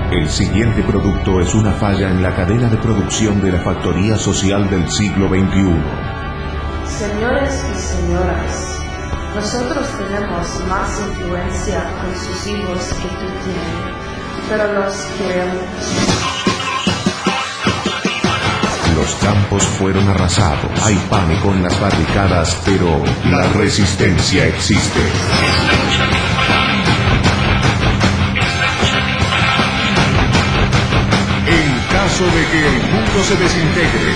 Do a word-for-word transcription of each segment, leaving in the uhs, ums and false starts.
El siguiente producto es una falla en la cadena de producción de la factoría social del siglo veintiuno. Señores y señoras, nosotros tenemos más influencia con sus hijos que tú tienes, pero los queremos. Los campos fueron arrasados, hay pánico en las barricadas, pero la resistencia existe. En caso de que el mundo se desintegre,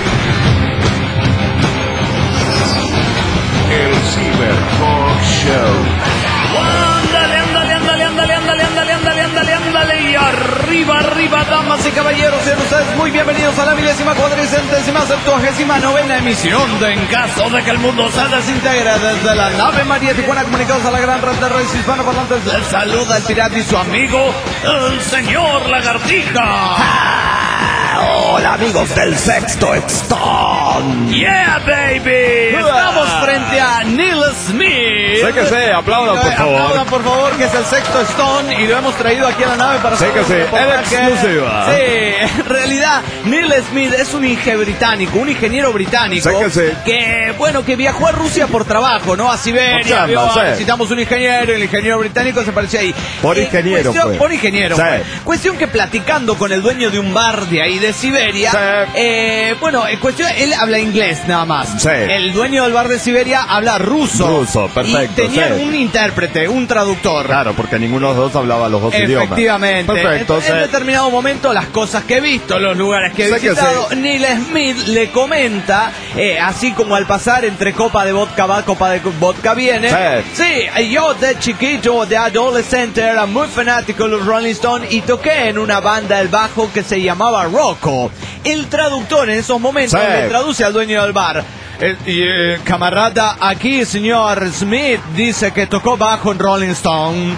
el Cyber Talk Show. Ándale, ándale, ándale, ándale, ándale, ándale, ándale, ándale, ándale, y arriba, arriba, damas y caballeros, sean ustedes muy bienvenidos a la milésima, cuadricentésima, septuagésima novena emisión de En Caso de que el Mundo se Desintegre, desde la nave María Tijuana, comunicados a la gran red de redes hispanoparlantes. Les saluda el pirata y su amigo, el señor Lagartija. Hola amigos del Sexto Stone. Yeah, baby. Estamos frente a Neil Smith. Sé que sé, aplaudan por favor. Aplaudan por favor, que es el Sexto Stone y lo hemos traído aquí a la nave para... Sé que sé, en exclusiva. Sí, en realidad Neil Smith es un ingeniero británico, un ingeniero británico. Sé que sé. Que, bueno, que viajó a Rusia por trabajo, ¿no? A Siberia. Chamba, vio, sí. Necesitamos un ingeniero y el ingeniero británico se apareció ahí. Por Eh, ingeniero cuestión, fue. Por ingeniero Sí. fue. Cuestión que platicando con el dueño de un bar de ahí de Siberia, Sí. eh, bueno, en cuestión, él habla inglés nada más. Sí. El dueño del bar de Siberia habla ruso. Ruso, perfecto, Y tenían sí. un intérprete, un traductor. Claro, porque ninguno de los dos hablaba los dos idiomas. Efectivamente. Perfecto, en, sí. en determinado momento, las cosas que he visto, los lugares que he Sé que visitado, sí. Neil Smith le comenta, eh, así como al pasar entre copa de vodka va, copa de vodka viene. Sí. Sí, yo de chiquito, de adolescente, era muy fanático de los Rolling Stones y toqué en una banda el bajo que se llamaba Rocco. El traductor en esos momentos Sí. le traduce al dueño del bar. Eh, y, eh, camarada, aquí señor Smith dice que tocó bajo en Rolling Stone.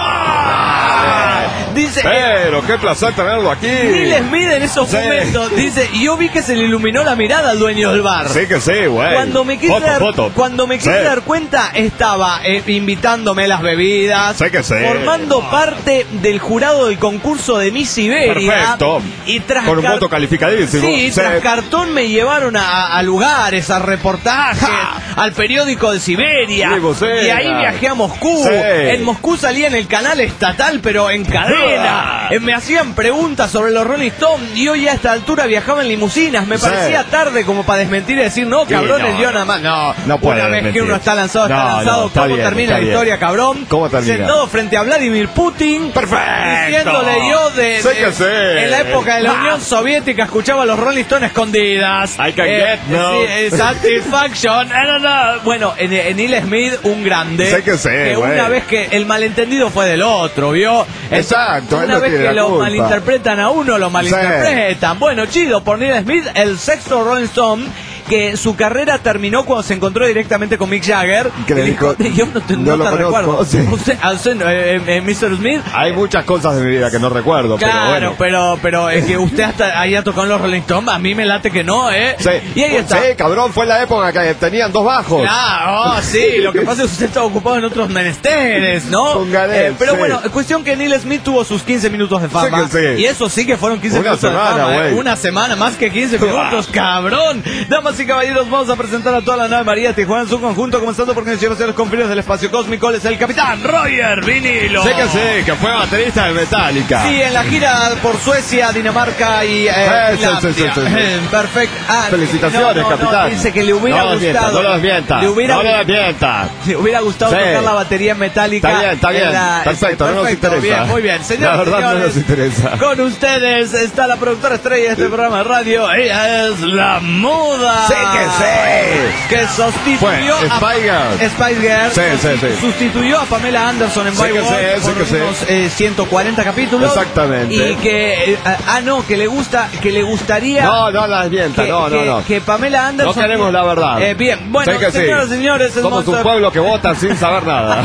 Dice, Pero qué placer tenerlo aquí. Neil Smith en esos Sí. momentos dice, y yo vi que se le iluminó la mirada al dueño del bar. Sí que sí, güey. Cuando me quise, Foto, dar, foto. cuando me quise Sí. dar cuenta, estaba eh, invitándome las bebidas, Sí que sí. formando parte del jurado del concurso de Miss Siberia. Perfecto. Y tras Con un car- voto calificadísimo. Sí, Sí. tras cartón me llevaron a, a lugares, a reportajes, al periódico de Siberia. Sí, vos, y ahí era. viajé a Moscú. Sí. En Moscú salía en el canal estatal, pero en cadena. Eh, Me hacían preguntas sobre los Rolling Stones y hoy a esta altura viajaba en limusinas. Me Sí. parecía tarde como para desmentir y decir, no, Sí, cabrones, no. yo nada más. No, No puede una vez desmentir. que uno está lanzado, está No, lanzado. no, está ¿Cómo bien, termina está la bien. historia, cabrón? ¿Cómo termina? Sentado frente a Vladimir Putin. Perfecto. Diciéndole yo de, Sé de- que sé. en la época de la Ah. Unión Soviética escuchaba a los Rolling Stones escondidas. I can get no. sí, eh, Satisfaction. No, no, no. Bueno, en, en Neil Smith, un grande. Sé que sé, Que güey. una vez que el malentendido fue del otro, ¿vio? Exacto, él Una no vez tiene que la lo culpa. malinterpretan a uno, lo malinterpretan. Bueno, chido, por Neil Smith, el sexto Rolling Stone, que su carrera terminó cuando se encontró directamente con Mick Jagger. Que le Y dijo, yo no te, no no lo te conozco, recuerdo. sí. Usted, a usted, eh, eh, mister Smith. Hay muchas cosas de mi vida que no recuerdo, Claro, pero bueno. pero, pero es que usted hasta haya tocado en los Rolling Stones, a mí me late que no, ¿eh? Sí. Y ahí está. Sí, cabrón, fue la época que tenían dos bajos. Claro, oh, sí, lo que pasa es que usted estaba ocupado en otros menesteres, ¿no? Con Ganet, Eh, pero sí. bueno, cuestión que Neil Smith tuvo sus quince minutos de fama. Sí que sí. Y eso sí que fueron quince Una minutos semana, de fama, ¿eh? güey. Una semana, más que quince minutos, cabrón. Damas y caballeros, vamos a presentar a toda la nave María Tijuana en su conjunto, comenzando por quienes llevan los confines del espacio cósmico. Él es el capitán Roger Vinilo. Sé que sí, que fue baterista de Metallica. Sí, en la gira por Suecia, Dinamarca y eh, Eh, sí, Finlandia. sí, sí, sí, sí. Eh, Perfecto. Ah, Felicitaciones, no, no, no, capitán. dice que le hubiera no lo desmienta, gustado. no lo desmienta. Le hubiera, no lo desmienta. le hubiera gustado Sí. tocar la batería metálica. Está bien, está bien. en la- Perfecto, no nos perfecto, interesa. Bien, muy bien. Señores, La verdad, no señores, nos interesa. Con ustedes está la productora estrella de este programa de radio. Ella es la Muda. Sé que sé. Que sustituyó Fue a Spice Girl. Spice Girl. Sí, sí, sí. Sustituyó a Pamela Anderson en Sé que Baywatch sé, sé por que sé. unos eh, ciento cuarenta capítulos. Exactamente. Y que eh, ah no, que le gusta, que le gustaría No, no la desmienta, que, no, no, que- no. que Pamela Anderson. No queremos la verdad. Eh, bien, bueno, Sé que sí. señoras y señores, es Somos un Monster- pueblo que vota sin saber nada.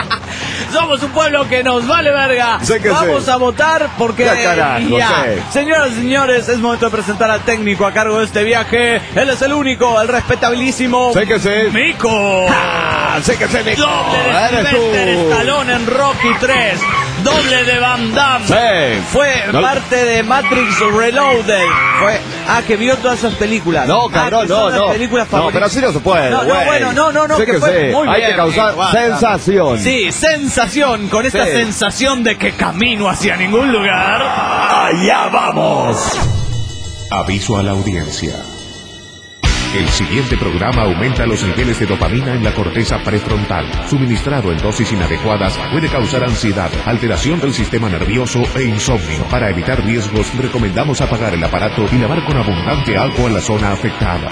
Somos un pueblo que nos vale verga. Sé que Vamos sé. a votar porque Ya, carajo, ya. sé. Señoras y señores, es momento de presentar al técnico a cargo de este viaje. Él es el único, el respetabilísimo Sé que sé. Mico. Ah, sé que sé, Mico. Doble de Eres Sylvester tú. Stallone en Rocky tres. Doble de Van Damme. Sí. Fue No- parte de Matrix Reloaded. Fue, ah, que vio todas esas películas. No, Ah, cabrón, que son no, las no. películas No, favoritas. pero así no se puede, No, no, güey. bueno, no, no, no, Sí que, que fue sí. muy Hay bien. que causar Igual, sensación. Sí, sensación, con esta Sí. sensación de que camino hacia ningún lugar. ¡Allá vamos! Aviso a la audiencia. El siguiente programa aumenta los niveles de dopamina en la corteza prefrontal. Suministrado en dosis inadecuadas puede causar ansiedad, alteración del sistema nervioso e insomnio. Para evitar riesgos, recomendamos apagar el aparato y lavar con abundante agua la zona afectada.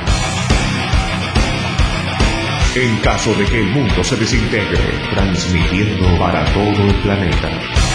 En caso de que el mundo se desintegre, transmitiendo para todo el planeta.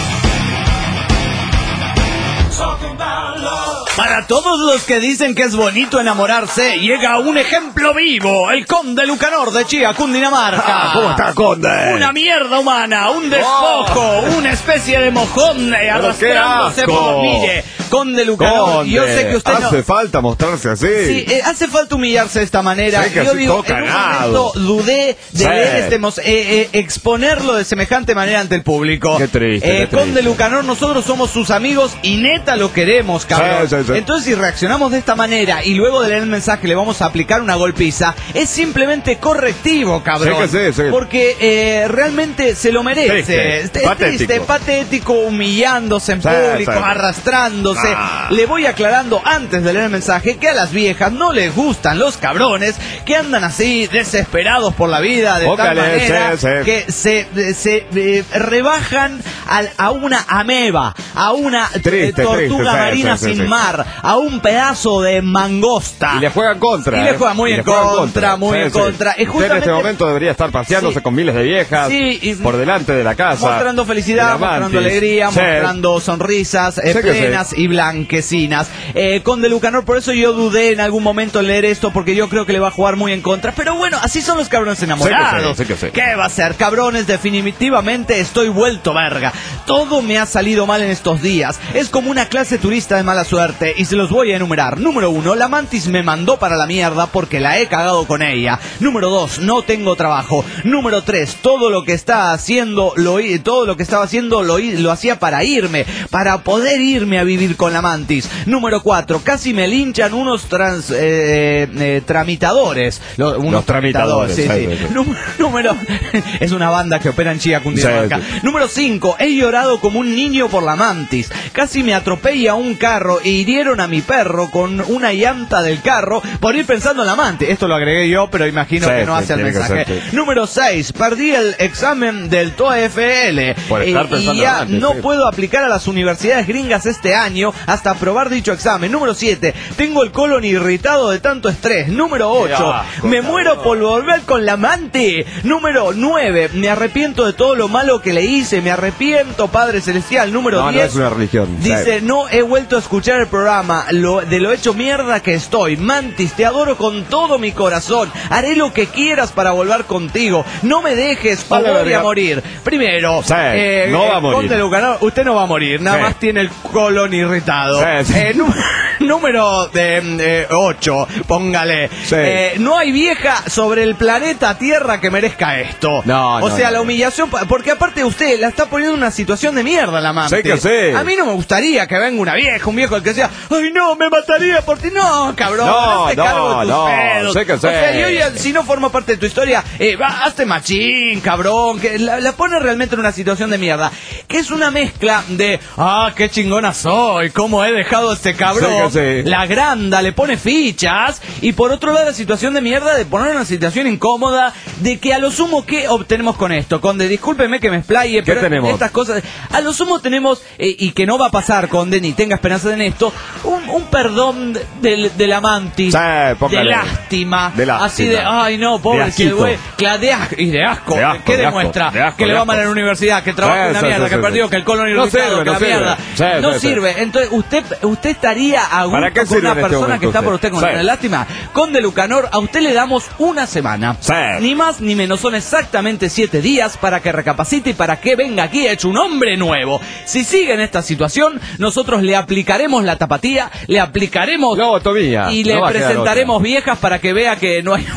Para todos los que dicen que es bonito enamorarse, llega un ejemplo vivo, el Conde Lucanor de Chía, Cundinamarca. Ah, ¿cómo está, Conde? Una mierda humana, un despojo, una especie de mojón eh, arrastrándose asco! por... Mire, Conde Lucanor, Conde, yo sé que usted no... hace falta mostrarse así. Sí, eh, hace falta humillarse de esta manera. Sí, que Yo así digo, toca en un ganado. momento dudé de Sí. leer este mos- eh, eh, exponerlo de semejante manera ante el público. Qué triste, Eh, qué Conde triste. Lucanor, nosotros somos sus amigos y neta lo queremos, cabrón. Sí, sí, sí. Entonces, si reaccionamos de esta manera y luego de leer el mensaje le vamos a aplicar una golpiza, es simplemente correctivo, cabrón. Sí, que sí, sí. Porque eh, realmente se lo merece. Triste, Es patético. triste, patético, humillándose en Sí, público, sí. arrastrándose. Ah. Le voy aclarando antes de leer el mensaje que a las viejas no les gustan los cabrones que andan así desesperados por la vida de Ócale, tal manera sí, sí. que se, se eh, rebajan al- a una ameba, a una eh, Triste, tortuga triste, sí, marina sí, sí, sin sí. mar, a un pedazo de mangosta. Y le juegan contra. Y le ¿eh? juegan muy Y en le juegan contra, muy en contra. Y Usted en justamente- este momento debería estar paseándose Sí. con miles de viejas Sí, y- por delante de la casa. Mostrando felicidad, de la mostrando mantis. alegría, Sí. mostrando sonrisas eh, Sí que plenas y blanquecinas. Eh, Conde Lucanor, por eso yo dudé en algún momento en leer esto, porque yo creo que le va a jugar muy en contra. Pero bueno, así son los cabrones enamorados. Sí que sí, sí que sí. ¿Qué va a ser? Cabrones, definitivamente estoy vuelto verga. Todo me ha salido mal en estos días. Es como una clase turista de mala suerte y se los voy a enumerar. Número uno, la mantis me mandó para la mierda porque la he cagado con ella. Número dos, no tengo trabajo. Número tres, todo lo que está haciendo, lo, hi- todo lo que estaba haciendo lo, hi- lo hacía para irme, para poder irme a vivir con la mantis. Número cuatro, casi me linchan unos trans, eh, eh, tramitadores. Lo- unos Los tramitadores, sí, sí, sí. sí, sí. Nú- Número, es una banda que opera en Chía, Cundinamarca. Sí, sí. Número cinco, he llorado como un niño por la mantis. Casi me atropella un carro e hirieron a mi perro con una llanta del carro por ir pensando en la mantis. Esto lo agregué yo, pero imagino Sí, que no sí, hace el tiene que mensaje. ser, sí. Número seis, perdí el examen del TOEFL. Por estar Eh, pensando y en la ya mantis, no sí. puedo aplicar a las universidades gringas este año hasta aprobar dicho examen. Número siete, tengo el colon irritado de tanto estrés. Número ocho, asco, me cabrón. muero por volver con la amante. Número nueve, me arrepiento de todo lo malo que le hice. Me arrepiento, Padre Celestial. Número No, no diez, es una religión. dice, Sí. no he vuelto a escuchar el programa lo, de lo hecho mierda que estoy. Mantis, te adoro con todo mi corazón. Haré lo que quieras para volver contigo. No me dejes, o Vale, voy verga. a morir. Primero, Sí, no va a morir. Conde Lucanor, usted no va a morir. Nada Sí. más tiene el colon irritado. Sí, sí. Eh, nú- número ocho, póngale. Sí. Eh, no hay vieja sobre el planeta Tierra que merezca esto. No, o no, sea, no, la no. humillación, porque aparte usted la está poniendo en una situación de mierda la amante. Sí que sí. A mí no me gustaría que venga una vieja, un viejo el que sea, ay no, me mataría por ti. No, cabrón, No, hazte no, cargo de tus no, pedos. sí que O sea, sí. yo ya, si no forma parte de tu historia, eh, va, hazte machín, cabrón, que la, la pone realmente en una situación de mierda. Que es una mezcla de, ah, qué chingona soy, cómo he dejado a este cabrón. Sí que sí. La agranda, le pone fichas. Y por otro lado, la situación de mierda de poner en una situación incómoda, de que a lo sumo, ¿qué obtenemos con esto? Conde, discúlpeme que me explaye, pero tenemos? estas cosas, a lo sumo tenemos, eh, y que no va a pasar, Conde, ni tenga esperanza en esto, un, un perdón del, del amantis, Sí, de póngale. lástima, De lástima. así de, ay no, pobre, De que asquito. güey, cla- de asco, y de asco, De asco, ¿qué de asco, demuestra? de asco, que le de va mal en asco. la universidad, que trabaja Sí, una sí, mierda, sí, que sí, perdió, sí. que el colon No irritado, sirve, que no la sirve. mierda, Sí, no sí, sí. sirve. Entonces, usted usted estaría a gusto ¿Para qué con sirve una en este persona momento que está por usted? usted con Sí. una lástima. Conde Lucanor, a usted le damos una semana. Sí. Ni más ni menos, son exactamente siete días para que recapacite y para que venga aquí hecho un hombre nuevo. Si sigue en esta situación, nosotros le aplicaremos la tapatía, le aplicaremos Lobotomía. y le No va a quedar presentaremos otra. viejas para que vea que no hay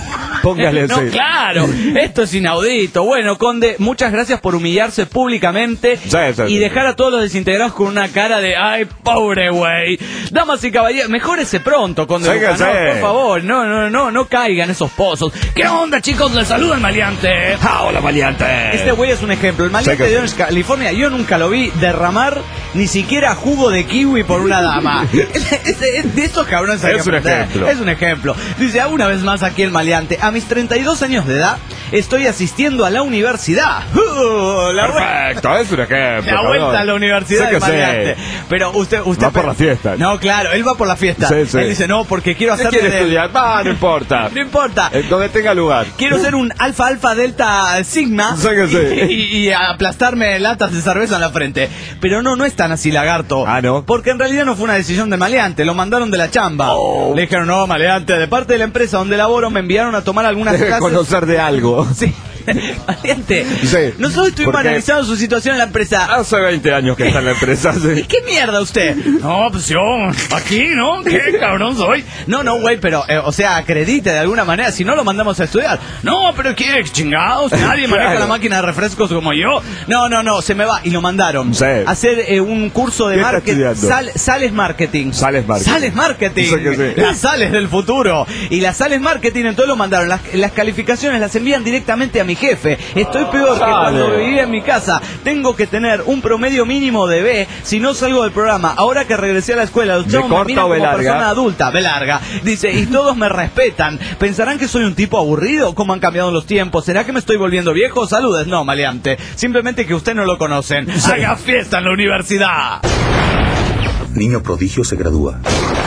Póngale, no, sí. claro, esto es inaudito. Bueno, Conde, muchas gracias por humillarse públicamente Sí, sí, y sí. dejar a todos los desintegrados con una cara de ay, pobre güey. Damas y caballeros, mejórese pronto, Conde Sí que Bucanov, sí. por favor, no, no, no, no caigan esos pozos. ¿Qué onda, chicos? Les saluda el maleante. Ah, hola, maleante. Este güey es un ejemplo. El maleante Sí que de Orange, California, yo nunca lo vi derramar ni siquiera jugo de kiwi por una dama. es, es- es- de estos cabrones hay que Es un aprender. ejemplo. Es un ejemplo. Dice, "Ah, una vez más aquí el maleante. A mis treinta y dos años de edad estoy asistiendo a la universidad." Uh, la vuelta, Perfecto, es un ejemplo. la vuelta cabrón. a la universidad Sí del que sí. maleante. Pero usted, usted Va por la fiesta. No, claro, él va por la fiesta. Sí, sí. Él dice, no, porque quiero ¿Qué hacer quiere del- estudiar? Va, no importa. No importa. En donde tenga lugar. Quiero ser un alfa, alfa, delta, sigma Sí que sí. y, y aplastarme latas de cerveza en la frente. Pero no, no es tan así, lagarto. Ah, ¿no? Porque en realidad no fue una decisión del maleante, lo mandaron de la chamba. Oh. Le dijeron, no, maleante, de parte de la empresa donde laboro me enviaron a tomar algunas Debe clases. conocer de algo. Sí. Maleante, Sí. nosotros estuvimos Porque- analizando su situación en la empresa. Hace veinte años que está en la empresa. ¿Y Sí. qué mierda usted? No, pues yo, aquí, ¿no? ¿Qué cabrón soy? No, no, güey, pero, eh, o sea, acredite de alguna manera, si no lo mandamos a estudiar. No, pero ¿qué chingados? Nadie maneja Claro. la máquina de refrescos como yo. No, no, no, se me va. Y lo mandaron Sí. a hacer eh, un curso de ¿Qué está marketing. estudiando? Sal- sales marketing. Sales marketing. Sales marketing. Sí que sí. Las sales del futuro. Y las sales marketing, entonces lo mandaron. Las, las calificaciones las envían directamente a mi jefe. Estoy peor que Sale. cuando vivía en mi casa. Tengo que tener un promedio mínimo de B si no salgo del programa. Ahora que regresé a la escuela, los ¿B chavos me corta miran o B como larga? persona adulta. B larga. Dice, y todos me respetan. ¿Pensarán que soy un tipo aburrido? ¿Cómo han cambiado los tiempos? ¿Será que me estoy volviendo viejo? Saludes. No, maleante. Simplemente que usted no lo conocen. Haga fiesta en la universidad. Niño prodigio se gradúa.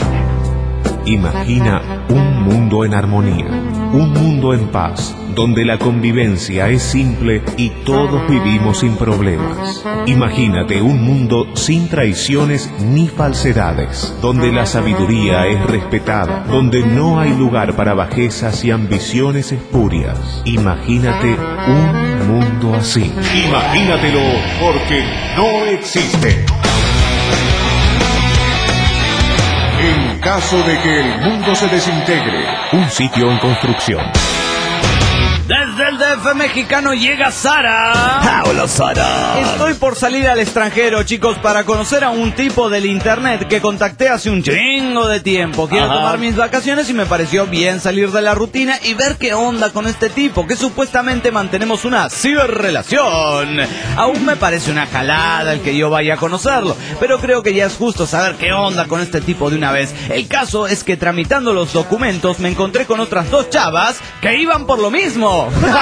Imagina un mundo en armonía, un mundo en paz, donde la convivencia es simple y todos vivimos sin problemas. Imagínate un mundo sin traiciones ni falsedades, donde la sabiduría es respetada, donde no hay lugar para bajezas y ambiciones espurias. Imagínate un mundo así. Imagínatelo, porque no existe. En caso de que el mundo se desintegre, un sitio en construcción. Desde el D F mexicano llega Sara. Hola, Sara. Estoy por salir al extranjero, chicos, para conocer a un tipo del internet que contacté hace un chingo de tiempo. Quiero Ajá. tomar mis vacaciones y me pareció bien salir de la rutina y ver qué onda con este tipo, que supuestamente mantenemos una ciberrelación. Aún me parece una jalada el que yo vaya a conocerlo, pero creo que ya es justo saber qué onda con este tipo de una vez. El caso es que tramitando los documentos me encontré con otras dos chavas que iban por lo mismo.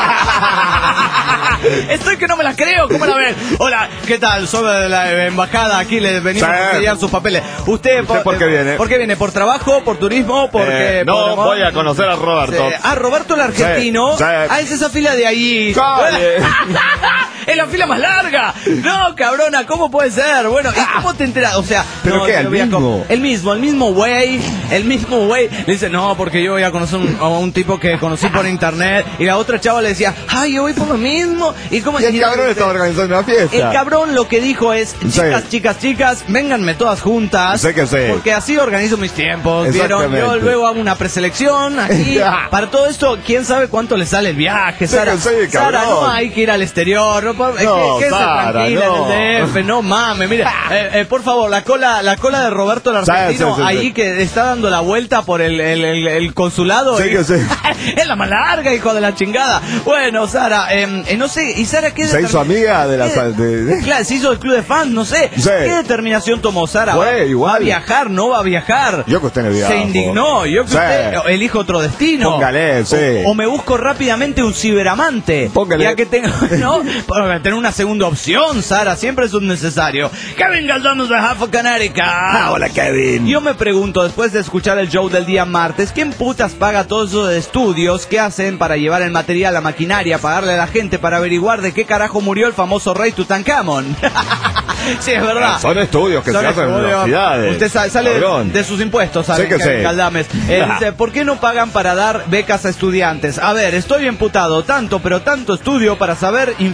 Estoy que no me la creo, ¿cómo la ven? Hola, ¿qué tal? Soy de la embajada, aquí les venimos Sí. a sellar sus papeles. ¿Usted, ¿Usted por qué viene? ¿Por qué viene? ¿Por trabajo? ¿Por turismo? Porque Eh, no, por amor? voy a conocer a Roberto. Sí. Ah, Roberto el argentino. Sí, sí. Ah, es esa fila de ahí. Dale. Es la fila más larga. No, cabrona, ¿cómo puede ser? Bueno, ¿y cómo te enteras? O sea, ¿Pero no, qué, yo el voy a co- mismo? El mismo, el mismo güey, el mismo güey. Le dice, no, porque yo voy a conocer un- a un tipo que conocí por internet. Y la otra chava le decía, ay, yo voy por lo mismo. Y como Y el cabrón estaba organizando una fiesta. El cabrón lo que dijo es, chicas, Sí. chicas, chicas, vénganme todas juntas. Sé que sé. Porque así organizo mis tiempos. ¿Vieron? Yo Exactamente. luego hago una preselección aquí. Para todo esto, quién sabe cuánto le sale el viaje, Sé Sara. que sé, Sara, cabrón. no hay que ir al exterior. No, por- No, que- quédese Sara, tranquila no. en el D F, no mames, mira, eh, eh, por favor, la cola, la cola de Roberto el Sí, argentino, sí, sí, ahí sí. que está dando la vuelta por el, el, el, el consulado. Sí eh. que sí. Es la más larga, hijo de la chingada. Bueno, Sara, eh, eh, no sé, ¿y Sara qué Se hizo determin- amiga de la... qué- de- de- Claro, se hizo el club de fans, no sé. Sí. ¿Qué determinación tomó Sara? Fue ¿Va- igual. ¿Va a viajar? ¿No va a viajar? Yo que usted no viajo. Se indignó. Yo que Sí. usted elijo otro destino. Póngale, sí. O, o me busco rápidamente un ciberamante. Póngale. Ya que tengo, ¿no? Para tener una segunda opción, Sara. Siempre es un necesario. Kevin Galdanos de Half of Connecticut. Ah, hola, Kevin. Yo me pregunto, después de escuchar el show del día martes, ¿quién putas paga todos esos estudios que hacen para llevar el material, la maquinaria, pagarle a la gente para averiguar de qué carajo murió el famoso rey Tutankamón? Sí, es verdad. Son estudios que Son se hacen en estudios. universidades. Usted sa- sale Cabrón. de sus impuestos, ¿sabe? Sí que Kevin sí. Galdames. Eh, dice, ¿por qué no pagan para dar becas a estudiantes? A ver, estoy emputado. Tanto, pero tanto estudio para saber información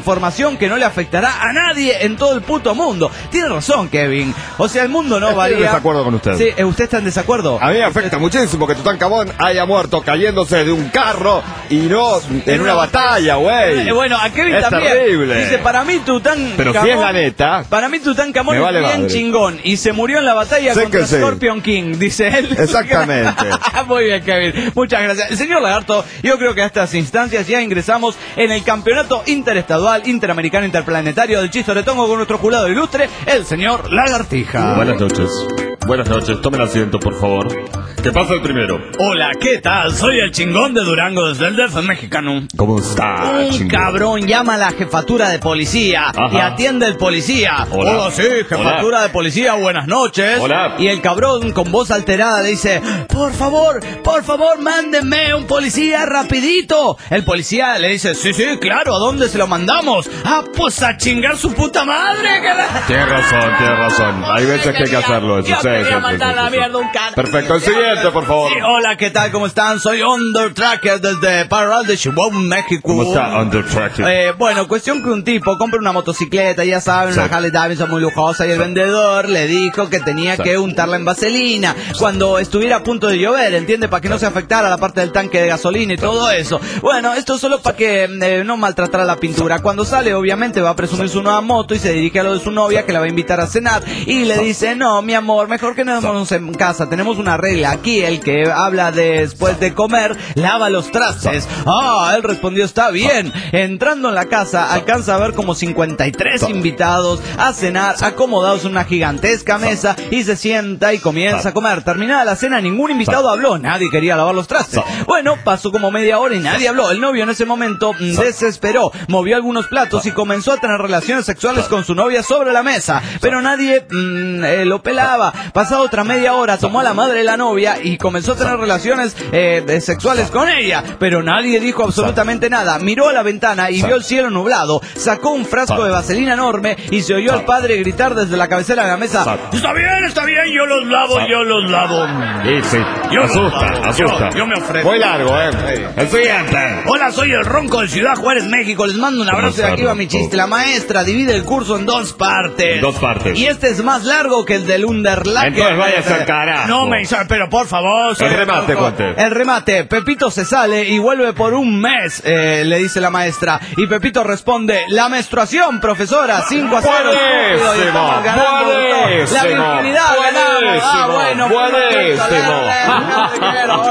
situación que no le afectará a nadie en todo el puto mundo. Tiene razón, Kevin. O sea, el mundo no varía. Estoy en desacuerdo con usted. Sí, ¿usted está en desacuerdo? A mí me afecta muchísimo que Tutankamón haya muerto cayéndose de un carro y no en, en una, una batalla, güey. Eh, bueno, a Kevin es también. Terrible. Dice, para mí Tutankamón... Pero si es la neta... Para mí Tutankamón vale es bien madre. chingón y se murió en la batalla sé contra sí. Scorpion King, dice él. Exactamente. Muy bien, Kevin. Muchas gracias. El señor Lagarto, yo creo que a estas instancias ya ingresamos en el campeonato interestadual, interamericano, interplanetario del Chistoretongo con nuestro jurado ilustre, el señor Lagartija. Buenas noches. Buenas noches. Tomen asiento, por favor. ¿Qué pasa el primero? Hola, ¿qué tal? Soy el chingón de Durango desde el D F mexicano. ¿Cómo está, Un chingón? cabrón llama a la jefatura de policía. Ajá. Y atiende el policía. Hola. Hola, sí, jefatura Hola. de policía, buenas noches. Hola. Y el cabrón con voz alterada le dice, por favor, por favor, mándenme un policía rapidito. El policía le dice, sí, sí, claro, ¿a dónde se lo mandamos? Ah, pues a chingar su puta madre. Tiene razón, tiene razón. Hay veces que hay que hacerlo. Eso, Yo sí, quería sí, sí, mandar sí, la sí. mierda un can. Perfecto, el siguiente, por favor. Sí, hola, ¿qué tal? ¿Cómo están? Soy Undertracker desde Parral de Chihuahua, México. ¿Cómo está, Undertracker? Eh, bueno, cuestión que un tipo compra una motocicleta, ya saben, Sí. una Harley Davidson muy lujosa, y el vendedor le dijo que tenía Sí. que untarla en vaselina cuando estuviera a punto de llover, ¿entiende? Para que no se afectara la parte del tanque de gasolina y todo eso. Bueno, esto solo para que eh, no maltratara la pintura. Cuando sale, obviamente, va a presumir su nueva moto y se dirige a lo de su novia, que la va a invitar a cenar, y le dice, no, mi amor, mejor que nos vamos en casa, tenemos una regla. Aquí el que habla de después de comer, lava los trastes. Ah, él respondió, está bien. Entrando en la casa, alcanza a ver como cincuenta y tres invitados a cenar, acomodados en una gigantesca mesa, y se sienta y comienza a comer. Terminada la cena, ningún invitado habló, nadie quería lavar los trastes. Bueno, pasó como media hora y nadie habló. El novio en ese momento mm, desesperó, movió algunos platos y comenzó a tener relaciones sexuales con su novia sobre la mesa, pero nadie mm, eh, lo pelaba. Pasada otra media hora, tomó a la madre de la novia y comenzó a tener relaciones eh, sexuales con ella, pero nadie dijo absolutamente nada. Miró a la ventana y vio el cielo nublado, sacó un frasco de vaselina enorme y se oyó al padre gritar desde la cabecera de la mesa, está bien, está bien, yo los lavo, yo los lavo. Sí, sí. Yo asusta, los lavo, asusta. Yo, yo me ofrezco. Muy largo, eh. El siguiente. Hola, soy el Ronco de Ciudad Juárez, México. Les mando un abrazo y aquí va mi chiste. La maestra divide el curso en dos partes. Dos partes. Y este es más largo que el del Underlacker. Entonces váyase al carajo. No me hizo, pero por favor. soy El remate, Ronco. cuente. El remate. Pepito se sale y vuelve por un mes, eh, le dice la maestra. Y Pepito responde, la menstruación, profesora, cinco a cero. Buenísimo, Y estamos ganando todo. buenísimo, La virginidad ganamos. Ah, bueno. buenísimo.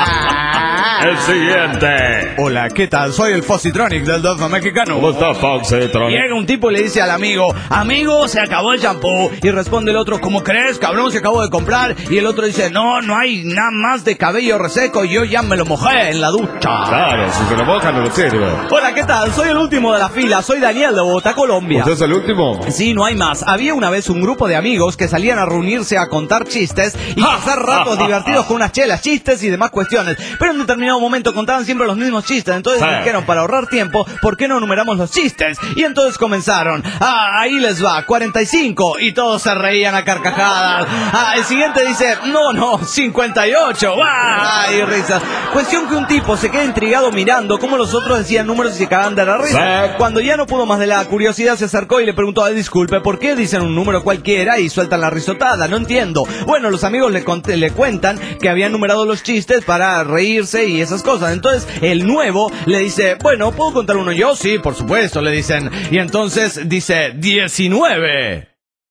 El siguiente. Hola, ¿qué tal? Soy el Fossitronic del D F mexicano. ¿Cómo está, Foxitron? Llega un tipo y le dice al amigo, amigo, se acabó el champú. Y responde el otro, ¿cómo crees, cabrón? Se acabó de comprar. Y el otro dice, no, no hay nada más de cabello reseco. Yo ya me lo mojé en la ducha. Claro, si se lo moja no lo sirve. Hola, ¿qué tal? Soy el último de la fila. Soy Daniel de Bogotá, Colombia. ¿Usted es el último? Sí, no hay más. Había una vez un grupo de amigos que salían a reunirse a contar chistes y pasar ratos divertidos con unas chelas, chistes y demás cuestiones. Pero en determinado momento contaban siempre los mismos chistes. Entonces Sí. dijeron, para ahorrar tiempo, ¿por qué no numeramos los chistes? Y entonces comenzaron. Ah, ahí les va, cuarenta y cinco. Y todos se reían a carcajadas. Ah, el siguiente dice, no, no, cincuenta y ocho. ¡Ah! Y risas. Cuestión que un tipo se queda intrigado mirando cómo los otros decían números y se cagaban de la risa. Sí. Cuando ya no pudo más de la curiosidad, se acercó y le preguntó, ay, disculpe, ¿por qué dicen un número cualquiera y sueltan la risotada? No entiendo. Bueno, los amigos le, conté, le cuentan que habían numerado los chistes para reírse y esas cosas. Entonces, el nuevo le dice, bueno, ¿puedo contar uno yo? Sí, por supuesto, le dicen. Y entonces dice, diecinueve.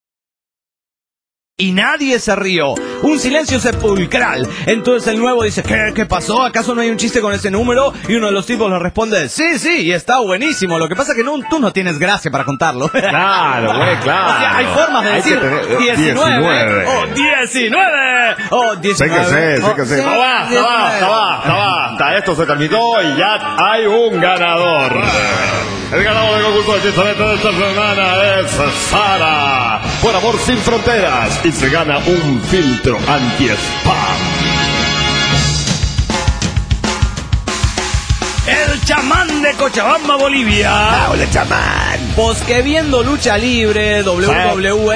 Y nadie se rió. Un silencio sepulcral. Entonces el nuevo dice, ¿qué, qué pasó? ¿Acaso no hay un chiste con ese número? Y uno de los tipos le responde, sí, sí, y está buenísimo. Lo que pasa es que no, tú no tienes gracia para contarlo. Claro, güey, claro. O sea, hay formas de Hay decir que tener- diecinueve o diecinueve o Sí diecinueve. que sé, sí o- que sé. sí, Basta, diecinueve. basta, basta, basta. Esto se terminó y ya hay un ganador. El ganador del concurso de chistes de esta semana es Sara. Por Amor Sin Fronteras. Y se gana un filtro anti-spam. El chamán de Cochabamba, Bolivia. ¡Hola, chamán! Pues que viendo lucha libre, W W E,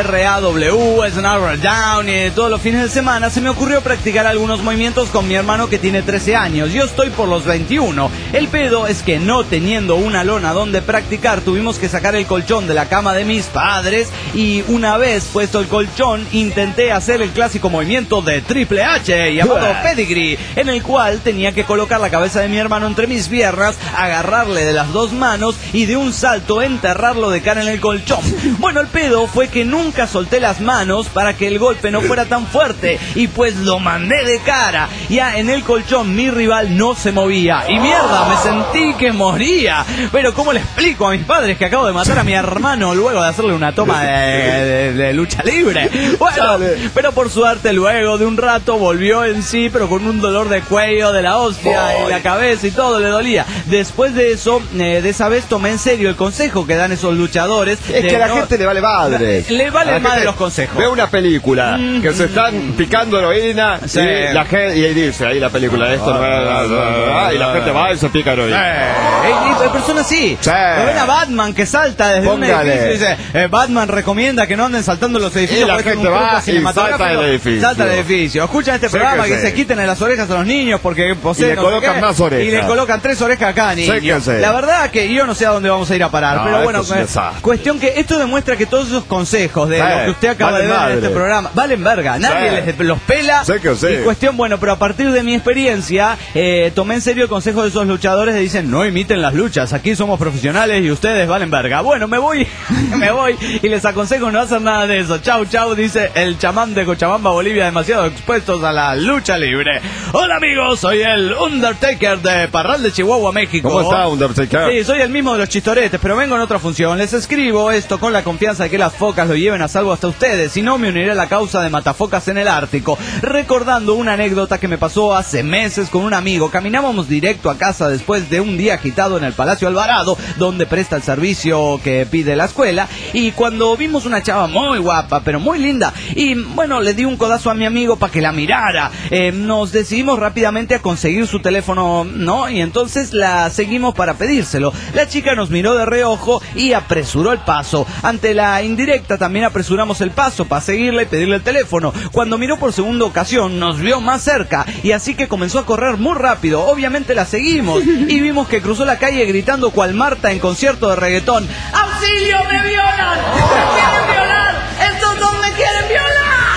R A W, Snarl Down, y todos los fines de semana se me ocurrió practicar algunos movimientos con mi hermano que tiene trece años. Yo estoy por los veintiuno. El pedo es que no teniendo una lona donde practicar, tuvimos que sacar el colchón de la cama de mis padres y una vez puesto el colchón intenté hacer el clásico movimiento de Triple H llamado pedigree, en el cual tenía que colocar la cabeza de mi hermano entre mis piernas, agarrarle de las dos manos y de un salto enterrarlo de cara en el colchón. Bueno, el pedo fue que nunca solté las manos para que el golpe no fuera tan fuerte y pues lo mandé de cara. Ya en el colchón mi rival no se movía y mierda, me sentí que moría. Pero ¿cómo le explico a mis padres que acabo de matar a mi hermano luego de hacerle una toma de, de, de lucha libre? Bueno, pero por suerte luego de un rato volvió en sí, pero con un dolor de cuello de la hostia y la cabeza y todo le dolía. Después de eso, eh, de esa vez tomé en serio el consejo que dan esos luchadores. Es que a la no, gente le vale madre. Le vale madre los consejos. Ve una película mm, que se están picando heroína sí. y la gente y ahí dice ahí la película esto no, no, no, no, y la gente va y se pica heroína. Hay personas así. Sí. Ven a Batman que salta desde Póngale. un edificio y dice eh, Batman recomienda que no anden saltando los edificios. Y la gente va y salta del edificio. Salta del edificio. Escuchan este sí programa que, que se quiten las orejas a los niños porque poseen, y le no colocan sé más orejas. Y le colocan tres orejas a cada niño. Sí, la verdad que yo no sé a dónde vamos a ir a parar, no, pero bueno, es cuestión que esto demuestra que todos esos consejos de sí, lo que usted acaba vale de ver madre. en este programa valen verga. Nadie sí. les, los pela. Sí que sí. Y cuestión, bueno, pero a partir de mi experiencia eh, tomé en serio el consejo de esos luchadores de dicen no imiten las luchas, aquí somos profesionales y ustedes valen verga. Bueno, me voy, me voy y les aconsejo no hacer nada de eso. Chau, chau, dice el chamán de Cochabamba, Bolivia, demasiado expuestos a la lucha libre. Hola amigos, soy el Undertaker de Parral de Chihuahua, México. ¿Cómo está Undertaker? Sí, soy el mismo de los chistoretes, pero vengo en otra función. Les escribo esto con la confianza de que las focas lo lleven a salvo hasta ustedes, si no me uniré a la causa de matafocas en el Ártico. Recordando una anécdota que me pasó hace meses con un amigo. Caminábamos directo a casa después de un día agitado en el Palacio Alvarado, donde presta el servicio que pide la escuela, y cuando vimos una chava muy guapa, pero muy linda, y bueno, le di un codazo a mi amigo para que la mirara. Eh, nos decidimos rápidamente a conseguir su teléfono, ¿no? Y entonces la seguimos para pedírselo. La chica nos miró de reojo y apresuró el paso. Ante la indirecta también apresuramos el paso para seguirla y pedirle el teléfono. Cuando miró por segunda ocasión nos vio más cerca y así que comenzó a correr muy rápido. Obviamente la seguimos y vimos que cruzó la calle gritando cual Marta en concierto de reggaetón: ¡Auxilio, me violan! ¡Me quieren violar! ¡Estos dos me quieren violar!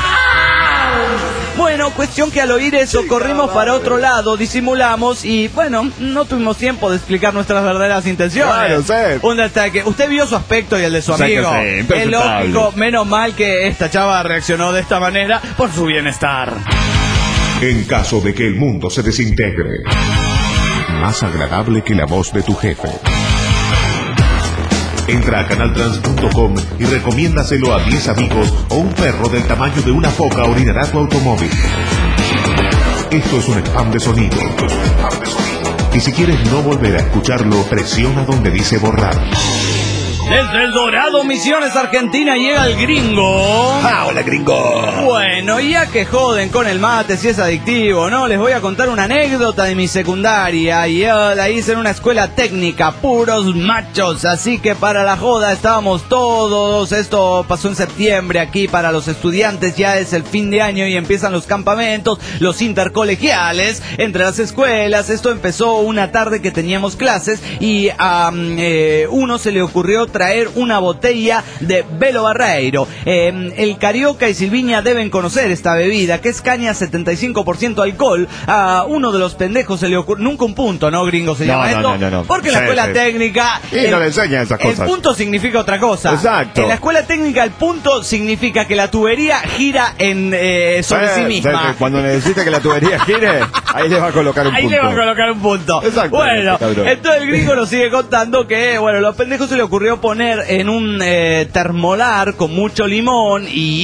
Bueno, cuestión que al oír eso corrimos para otro lado, disimulamos y bueno, no tuvimos tiempo de explicar nuestras verdaderas intenciones. Claro, sí. Un ataque. Usted vio su aspecto y el de su amigo. Sí, sí, es lógico, menos mal que esta chava reaccionó de esta manera por su bienestar. En caso de que el mundo se desintegre, más agradable que la voz de tu jefe. Entra a canal trans punto com y recomiéndaselo a diez amigos o un perro del tamaño de una foca orinará tu automóvil. Esto es un spam de sonido. Y si quieres no volver a escucharlo, presiona donde dice borrar. Desde El Dorado, Misiones, Argentina, llega el gringo. ¡Ah, hola, gringo! Bueno, ya que joden con el mate si es adictivo, ¿no? Les voy a contar una anécdota de mi secundaria. Yo la hice en una escuela técnica, puros machos. Así que para la joda estábamos todos. Esto pasó en septiembre aquí para los estudiantes. Ya es el fin de año y empiezan los campamentos, los intercolegiales entre las escuelas. Esto empezó una tarde que teníamos clases y a um, eh, uno se le ocurrió traer una botella de Belo Barreiro. Eh, el Carioca y Silviña deben conocer esta bebida, que es caña setenta y cinco por ciento alcohol. A uno de los pendejos se le ocurrió, nunca un punto, ¿no, gringo? Se no, llama no, esto. No, no, no. Porque en la sí, escuela sí. técnica... Y el, no le enseñan esas cosas. El punto significa otra cosa. Exacto. En la escuela técnica el punto significa que la tubería gira en eh, sobre sí, sí misma. Sí, cuando necesita que la tubería gire, ahí le va a colocar un ahí punto. Ahí le va a colocar un punto. Exacto. Bueno, entonces el gringo nos sigue contando que, bueno, los pendejos se le ocurrió poner en un eh, termolar con mucho limón y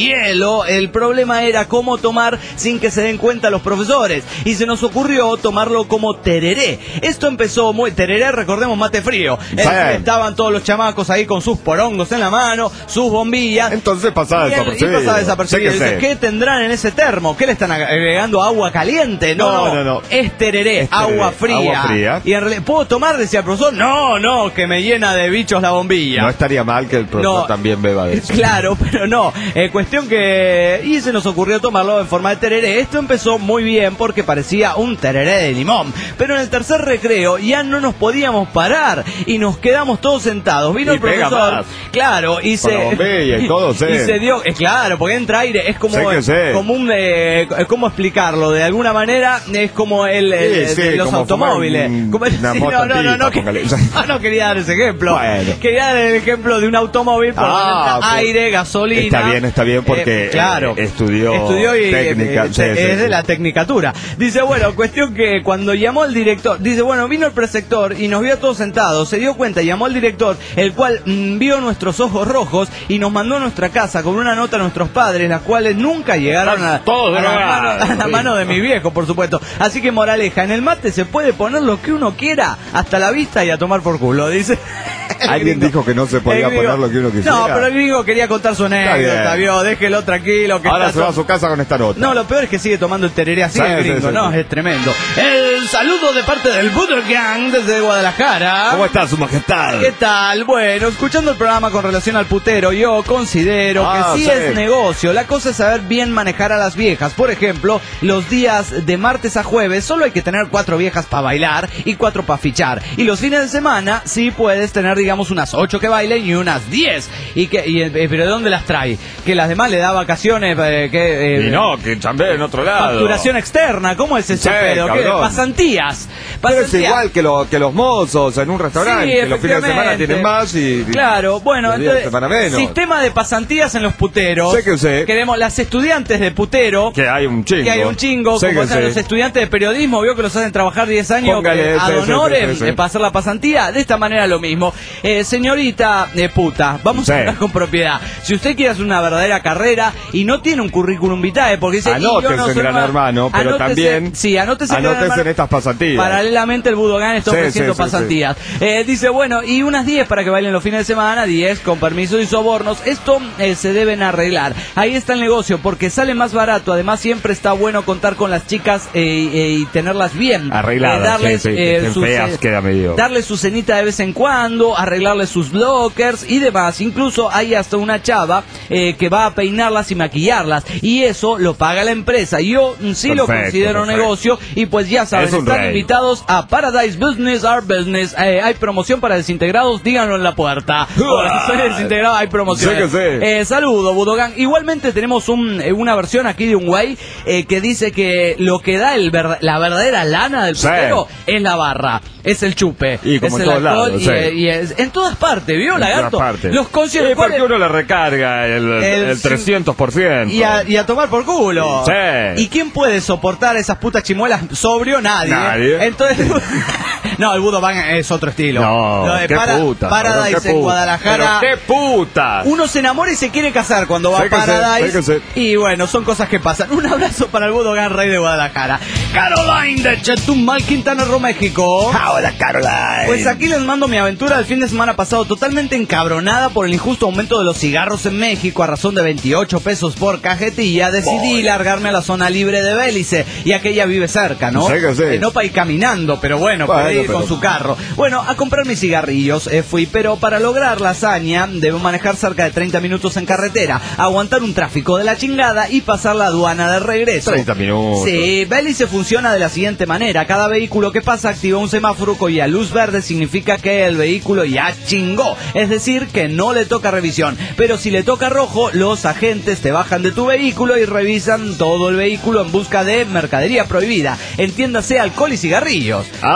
hielo. El problema era cómo tomar sin que se den cuenta los profesores. Y se nos ocurrió tomarlo como tereré. Esto empezó muy... Tereré, recordemos, mate frío. Sí. Estaban todos los chamacos ahí con sus porongos en la mano, sus bombillas. Entonces pasaba desapercibido. Y pasaba desapercibido. Sí, dice, ¿qué tendrán en ese termo? ¿Qué le están agregando? ¿Agua caliente? No, no, no. no. Es tereré, es tereré, agua fría. Agua fría. Y en realidad, ¿puedo tomar? Decía el profesor. No, no, que me llena de bichos la bombilla. No estaría mal que el profesor no, también beba de eso. Claro, pero no. Eh, cuestión que... Y se nos ocurrió tomarlo en forma de tereré. Esto empezó muy bien porque parecía un tereré de limón. Pero en el tercer recreo ya no nos podíamos parar y nos quedamos todos sentados. Vino y el profesor, más. claro, y se... bombilla y todo, sí. Y se dio... Eh, claro, porque entra aire. Es como... Sé sé. como un... Eh, ¿Cómo explicarlo? De alguna manera es como el... el sí, de sí, los como automóviles. Un, como, sí, no, no, no, no, no, que, no, no quería dar ese ejemplo. Bueno. Quería dar el ejemplo de un automóvil por ah, pues, aire, gasolina. Está bien, está bien porque eh, claro, eh, estudió, estudió y técnica. Eh, sí, es sí, de sí. la tecnicatura. Dice, bueno, cuestión que cuando llamó el director, dice, bueno, vino el preceptor y nos vio a todos sentados, se dio cuenta, llamó al director, el cual mmm, vio nuestros ojos rojos y nos mandó a nuestra casa con una nota a nuestros padres, las cuales nunca llegaron a, todos a, la, mano, a la sí. mano de mi viejo, por supuesto. Así que moraleja, en el mate se puede poner lo que uno quiera, hasta la vista y a tomar por culo, dice. Alguien dijo que no se podía poner lo que uno quisiera. No, pero el gringo quería contar su anécdota, vio, déjelo tranquilo. Que ahora se va to... a su casa con esta nota. No, lo peor es que sigue tomando el tereré así, sí, el gringo, sí, sí, no, sí. Es tremendo. El saludo de parte del Buddha Gang desde Guadalajara. ¿Cómo está, su majestad? ¿Qué tal? Bueno, escuchando el programa con relación al putero, yo considero ah, que sí, sí es negocio. La cosa es saber bien manejar a las viejas. Por ejemplo, los días de martes a jueves solo hay que tener cuatro viejas para bailar y cuatro para fichar. Y los fines de semana sí puedes tener, digamos, unas ocho que bailen y unas diez. ¿Y que y, eh, pero de dónde las trae? Que las demás le da vacaciones, eh, que... Eh, y no, que chambee en otro lado. Facturación externa, ¿cómo es ese sí, pedo? ¿Qué? Pasantías. Pasantías. Pero es igual que, lo, que los mozos en un restaurante, sí, que los fines de semana tienen más y... Claro, bueno, entonces, menos. Sistema de pasantías en los puteros. Sé que sé. Queremos las estudiantes de putero. Que hay un chingo. Que hay un chingo, sé como hacen los estudiantes de periodismo, vio que los hacen trabajar diez años Póngale, eh, ad honorem sí, sí, sí. para hacer la pasantía. De esta manera lo mismo. Eh, señorita eh, puta, vamos sí. a hablar con propiedad. Si usted quiere hacer una verdadera carrera y no tiene un currículum vitae, porque dice... Anótese, yo no gran una... hermano, pero anótese, también... Sí, anótese, anótese en estas pasantías. Paralelamente el Budogan está sí, ofreciendo sí, sí, pasantías. Sí. Eh, dice, bueno, y unas diez para que bailen los fines de semana, diez con permiso y sobornos. Esto eh, se deben arreglar. Ahí está el negocio, porque sale más barato. Además, siempre está bueno contar con las chicas eh, eh, y tenerlas bien. Arregladas, eh, darles, sí, sí, eh, sus, feas, eh, queda medio. Darles su cenita de vez en cuando, arreglarles sus blockers y demás. Incluso hay hasta una chava eh, que va a peinarlas y maquillarlas. Y eso lo paga la empresa. Yo sí perfecto, lo considero perfecto. negocio. Y pues ya saben, están rey. invitados a Paradise Business Our Business. Eh, hay promoción para desintegrados, díganlo en la puerta. Bueno, si soy desintegrado, hay promoción. Sé que sé. Eh, saludo, Budogan. Igualmente tenemos un, una versión aquí de un güey eh, que dice que lo que da el ver, la verdadera lana del putero sí. es la barra, es el chupe. Y como es en todos lados. Y, sí. y es, en todas partes, ¿vio, lagarto? Los conciertos. Sí, porque uno le recarga el, el, el trescientos por ciento. Y a, y a tomar por culo. Sí. ¿Y quién puede soportar esas putas chimuelas sobrio? Nadie. Nadie. Entonces... No, el Budogan es otro estilo. No, Lo de qué para, puta. Paradise qué en puta. Guadalajara. Pero qué puta. Uno se enamora y se quiere casar cuando va sé a Paradise. Sé, sé y bueno, son cosas que pasan. Un abrazo para el Budogan, rey de Guadalajara. Caroline de Chetumal, Quintana Roo, México. Hola, Caroline. Pues aquí les mando mi aventura del fin de semana pasado, totalmente encabronada por el injusto aumento de los cigarros en México a razón de veintiocho pesos por cajetilla. Decidí Boy. largarme a la zona libre de Bélice, ya que ella vive cerca, ¿no? Sé que sé. Eh, no para ir caminando, pero bueno, bueno para ir pero... con su carro. Bueno, a comprar mis cigarrillos eh, fui, pero para lograr la hazaña debo manejar cerca de treinta minutos en carretera, aguantar un tráfico de la chingada y pasar la aduana de regreso. treinta minutos. Sí, Bélice funciona de la siguiente manera. Cada vehículo que pasa activa un semáforo cuya luz verde significa que el vehículo ya chingó, es decir, que no le toca revisión. Pero si le toca rojo, los agentes te bajan de tu vehículo y revisan todo el vehículo en busca de mercadería prohibida, entiéndase alcohol y cigarrillos. Ah. Ahí está el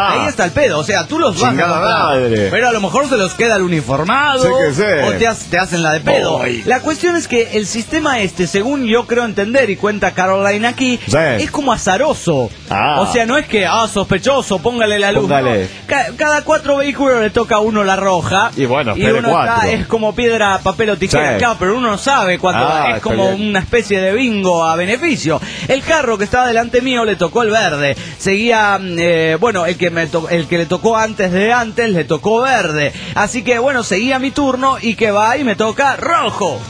al pedo, o sea, tú los vas Chingada a comprar, madre. pero a lo mejor se los queda el uniformado, Sí que sé. o te, ha- te hacen la de pedo. Voy. La cuestión es que el sistema este, según yo creo entender, y cuenta Caroline aquí, Sí. es como azaroso. Ah. O sea, no es que, ah, sospechoso, póngale la luz. Póngale. No. Ca- cada cuatro vehículos le toca a uno la roja. Y bueno, y espere uno cuatro. está, es como piedra, papel o tijera. Sí. Claro, pero uno no sabe cuánto Ah, va. Es está como bien. una especie de bingo a beneficio. El carro que estaba delante mío le tocó el verde. Seguía, eh, bueno, el que me to- el que le tocó antes de antes le tocó verde. Así que bueno, seguía mi turno y que va y me toca rojo.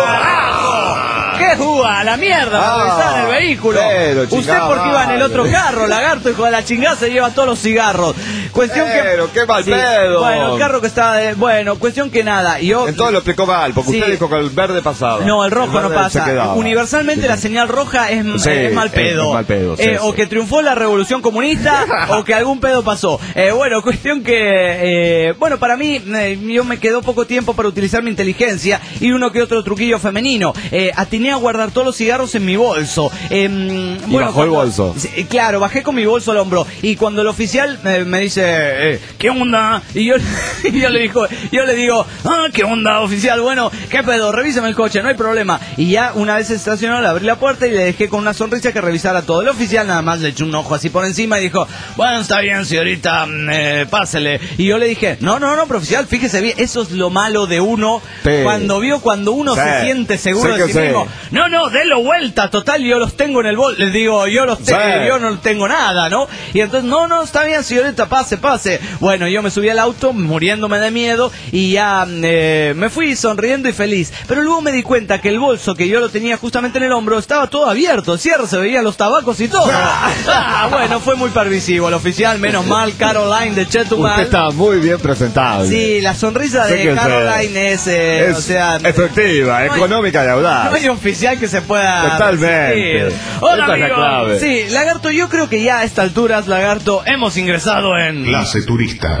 ¡Carajo! ¿Qué juga? A la mierda, Ah, porque está en el vehículo. pero, Usted chingada porque iba en el otro madre. carro, lagarto, hijo de la chingada, se lleva todos los cigarros. Cuestión Pero, que... qué mal pedo. Bueno, el carro que estaba de... Bueno, cuestión que nada. y Yo... Entonces lo explicó mal, porque Sí. usted dijo que el verde pasaba. No, el rojo no verde se pasa. quedaba. Universalmente la señal roja es, Sí, es mal es pedo. mal pedo, sí, Eh, sí. O que triunfó la revolución comunista o que algún pedo pasó. Eh, bueno, cuestión que... eh, bueno, para mí, eh, yo me quedó poco tiempo para utilizar mi inteligencia y uno que otro truquillo femenino. Eh, atiné a guardar todos los cigarros en mi bolso. Eh, ¿Y bueno, bajó el cuando- bolso? Sí, claro, bajé con mi bolso al hombro y cuando el oficial eh, me dice, eh, ¿qué onda? Y yo, y yo le digo, yo le digo, ah, ¿qué onda, oficial? Bueno, ¿qué pedo? Revísame el coche, no hay problema. Y ya una vez estacionado le abrí la puerta y le dejé con una sonrisa que revisara todo. El oficial nada más le echó un ojo así por encima y dijo, bueno, está bien, señorita, eh, pásele. Y yo le dije, no, no, no, pero oficial, fíjese bien, eso es lo malo de uno Sí. cuando vio, cuando uno Sí. se siente seguro Sí de que sí sí. mismo. No, no, délo vuelta, total, yo los tengo en el bol. Les digo, yo los tengo, Sí. yo no tengo nada, ¿no? Y entonces, no, no, está bien, señorita, pase, pase. Bueno, yo me subí al auto, muriéndome de miedo, y ya eh, me fui sonriendo y feliz. Pero luego me di cuenta que el bolso que yo lo tenía justamente en el hombro estaba todo abierto, cierre, se veían los tabacos y todo. Ah, bueno, fue muy pervisivo el oficial, menos mal, Caroline de Chetumal. Usted está muy bien presentado. Sí, la sonrisa Sí de que Caroline es, eh, Es o sea, efectiva, no hay- económica y audaz. no hay oficial que se pueda Totalmente. resistir. Hola, Esa es la amigo. clave. Sí, Lagarto, yo creo que ya a esta alturas, Lagarto, hemos ingresado en... Clase turista.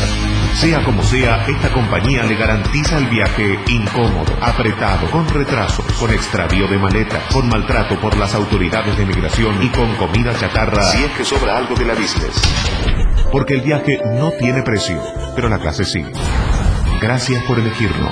Sea como sea, esta compañía le garantiza el viaje incómodo, apretado, con retrasos, con extravío de maleta, con maltrato por las autoridades de migración y con comida chatarra si es que sobra algo de la business. Porque el viaje no tiene precio, pero la clase sí. Gracias por elegirnos.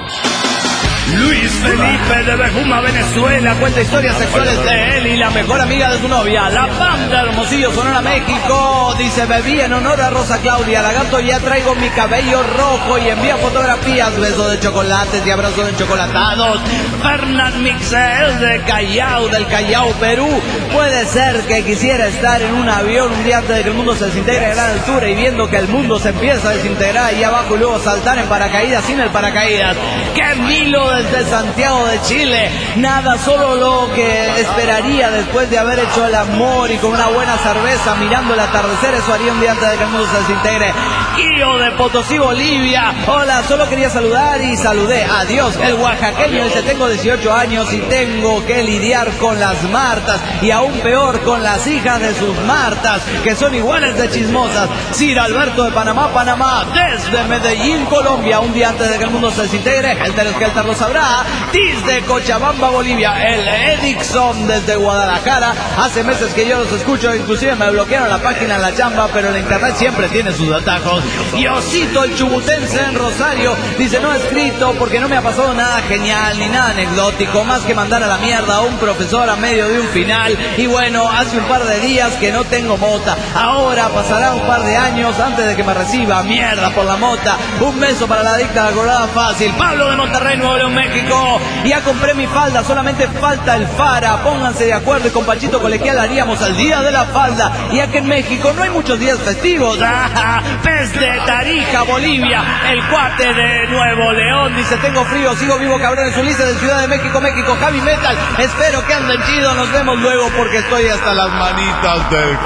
Luis Felipe de Bejuma, Venezuela, cuenta historias sexuales de él y la mejor amiga de su novia. La banda Hermosillo, Sonora, México. Dice, bebí en honor a Rosa Claudia. Lagarto, ya traigo mi cabello rojo y envía fotografías. Besos de chocolates y abrazos de chocolatados. Fernán Mixel de Callao, del Callao, Perú. Puede ser que quisiera estar en un avión un día antes de que el mundo se desintegre a gran altura y viendo que el mundo se empieza a desintegrar ahí abajo y luego saltar en paracaídas sin el paracaídas. ¡Qué milo desde Santiago de Chile! Nada, solo lo que esperaría después de haber hecho el amor y con una buena cerveza mirando el atardecer. Eso haría un día antes de que el mundo se desintegre. Kio de Potosí, Bolivia. Hola, solo quería saludar y saludé. Adiós, el oaxaqueño. Dice, tengo dieciocho años y tengo que lidiar con las Martas y aún peor con las hijas de sus Martas, que son iguales de chismosas. Sir Alberto de Panamá, Panamá. Desde Medellín, Colombia. Un día antes de que el mundo se desintegre. Helter Skelter lo sabrá. Tis de Cochabamba, Bolivia. El Edixon desde Guadalajara. Hace meses que yo los escucho, inclusive me bloquearon la página en la chamba, pero el internet siempre tiene sus atajos. Y Osito el Chubutense en Rosario dice, no he escrito porque no me ha pasado nada genial ni nada anecdótico, más que mandar a la mierda a un profesor a medio de un final. Y bueno, hace un par de días que no tengo mota. Ahora pasará un par de años antes de que me reciba. Mierda por la mota. Un beso para la adicta a la colorada fácil. Pablo de Monterrey, Nuevo León, México. Ya compré mi falda, solamente falta el Fara. Pónganse de acuerdo y con Panchito Colegial haríamos al día de la falda. Ya que en México no hay muchos días festivos. Pez de Tarija, Bolivia. El cuate de Nuevo León dice, tengo frío, sigo vivo, cabrones. Ulises de Ciudad de México, México. Javi Metal, espero que anden chido. Nos vemos luego porque estoy hasta las manitas del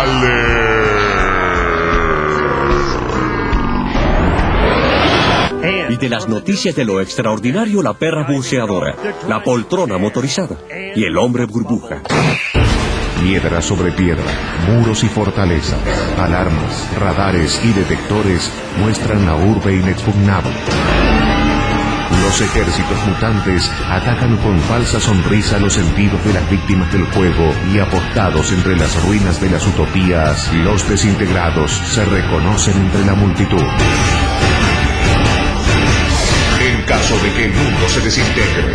jale. Y de las noticias de lo extraordinario, la perra buceadora, la poltrona motorizada y el hombre burbuja. Piedra sobre piedra, muros y fortalezas, alarmas, radares y detectores muestran la urbe inexpugnable. Los ejércitos mutantes atacan con falsa sonrisa los sentidos de las víctimas del juego y apostados entre las ruinas de las utopías, los desintegrados se reconocen entre la multitud. En caso de que el mundo se desintegre.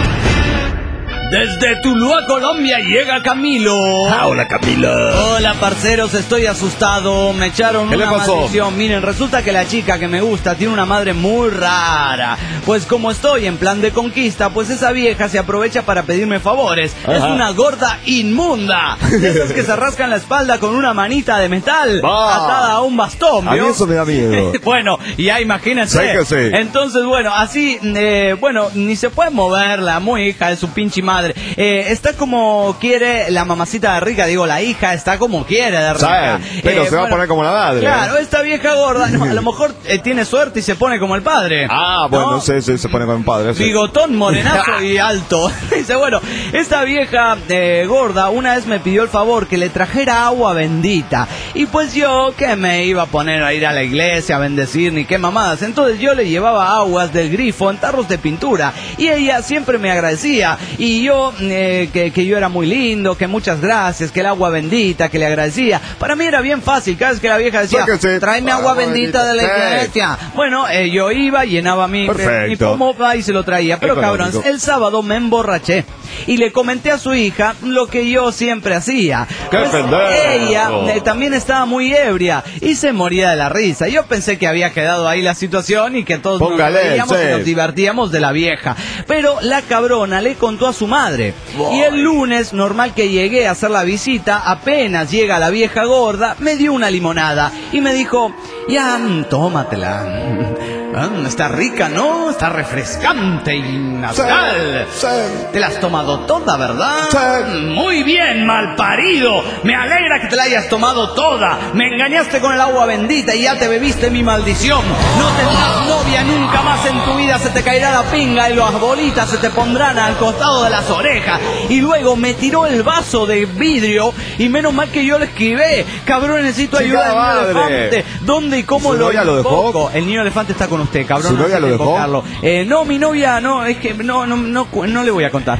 Desde Tuluá, Colombia, llega Camilo. Ah, hola, Camilo. Hola, parceros, estoy asustado. Me echaron ¿Qué una le pasó? maldición. Miren, resulta que la chica que me gusta tiene una madre muy rara. Pues como estoy en plan de conquista, pues esa vieja se aprovecha para pedirme favores. Ajá. Es una gorda inmunda. De esas que se rascan la espalda con una manita de metal Va. atada a un bastón, A mí ¿vio? eso me da miedo. Bueno, ya imagínense. Sí que sí. Entonces, bueno, así, eh, bueno, ni se puede moverla, muy hija de su pinche madre. Eh, está como quiere la mamacita de rica, digo, la hija está como quiere de rica. Sí, pero Eh, se va a bueno, poner como la madre. Claro, esta vieja gorda, no, a lo mejor eh, tiene suerte y se pone como el padre. Ah, bueno, ¿no? sí, sí, se pone con un padre. Sí. Bigotón, morenazo y alto. Dice, bueno, esta vieja eh, gorda una vez me pidió el favor que le trajera agua bendita. Y pues yo, que me iba a poner a ir a la iglesia a bendecir ni qué mamadas. Entonces yo le llevaba aguas del grifo en tarros de pintura. Y ella siempre me agradecía. Y yo, eh, que, que yo era muy lindo, que muchas gracias, que el agua bendita, que le agradecía. Para mí era bien fácil. Cada vez que la vieja decía, Sí, sí. tráeme agua Agua bendita de la bendita. Sí. iglesia. Bueno, eh, yo iba, llenaba mi, Perfecto. mi pomo y se lo traía. Pero Económico. cabrón, el sábado me emborraché y le comenté a su hija lo que yo siempre hacía. ¡Qué Pues pendejo! ella eh, también estaba muy ebria y se moría de la risa. Yo pensé que había quedado ahí la situación y que todos Póngale, nos reíamos sí. y nos divertíamos de la vieja. Pero la cabrona le contó a su madre. Boy. Y el lunes, normal que llegué a hacer la visita, apenas llega la vieja gorda, me dio una limonada y me dijo, ya, mm, tómatela. Mm, está rica, ¿no? Está refrescante y natural. Sí, sí. Te la has tomado toda, ¿verdad? Sí. Muy bien, malparido. Me alegra que te la hayas tomado toda. Me engañaste con el agua bendita y ya te bebiste mi maldición. No tendrás novia nunca más en tu vida. Se te caerá la pinga y las bolitas se te pondrán al costado de las orejas. Y luego me tiró el vaso de vidrio y menos mal que yo le esquivé. Cabrón, necesito ayuda del niño madre. elefante. ¿Dónde y cómo ¿Su lo novia lo dejó? invoco? El niño elefante está con usted, cabrón. ¿Su novia lo dejó? Invocarlo. Eh, no, mi novia no, es que no, no, no, cu- no le voy a contar.